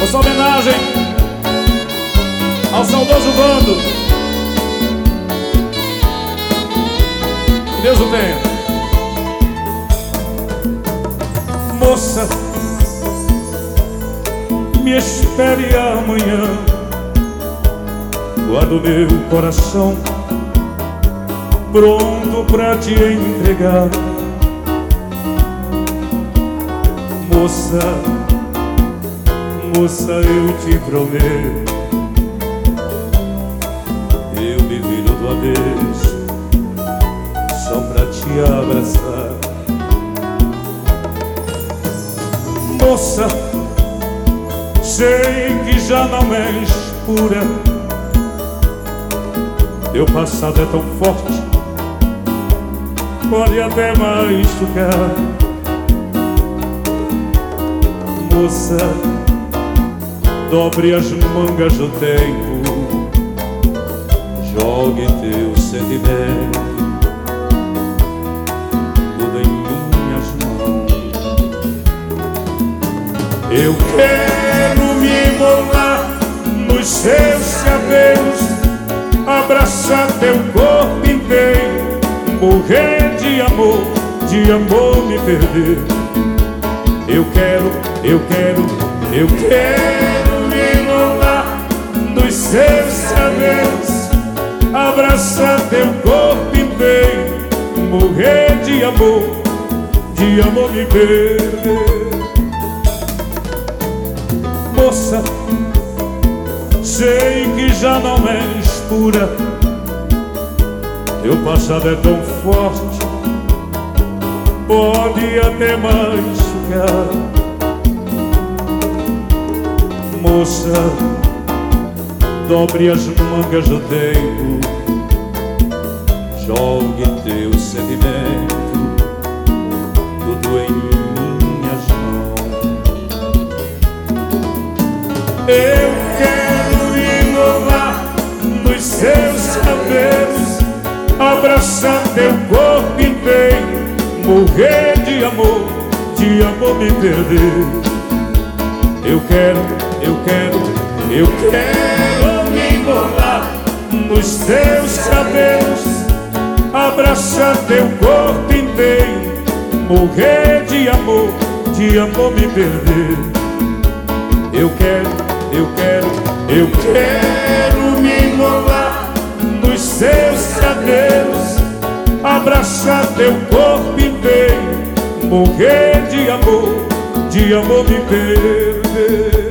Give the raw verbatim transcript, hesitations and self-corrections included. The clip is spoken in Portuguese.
Essa homenagem ao saudoso Vando. Que Deus o tenha. Moça, me espere amanhã, quando meu coração pronto pra te entregar. Moça, moça, eu te prometo, eu me viro do avesso só pra te abraçar. Moça, sei que já não és pura, teu passado é tão forte, pode até machucar. Moça, dobre as mangas do tempo, jogue teu sentimento tudo em minhas mãos. Eu quero me molar nos seus cabelos, abraçar teu corpo inteiro, morrer de amor, de amor me perder. Eu quero, eu quero, eu quero me enrolar nos seus cabelos, abraçar teu corpo inteiro, morrer de amor, de amor me perder. Moça, sei que já não és pura, teu passado é tão forte, pode até machucar. Moça, dobre as mangas do tempo, jogue teu sentimento tudo em minhas mãos. Eu quero inovar nos seus cabelos, abraçar teu corpo inteiro, morrer de amor, de amor me perder. Eu quero, eu quero, eu quero me enrolar nos teus cabelos, abraçar teu corpo inteiro, morrer de amor, de amor me perder. Eu quero, eu quero, eu quero me enrolar nos teus cabelos, abraçar teu corpo inteiro, morrer de amor, de amor me perder.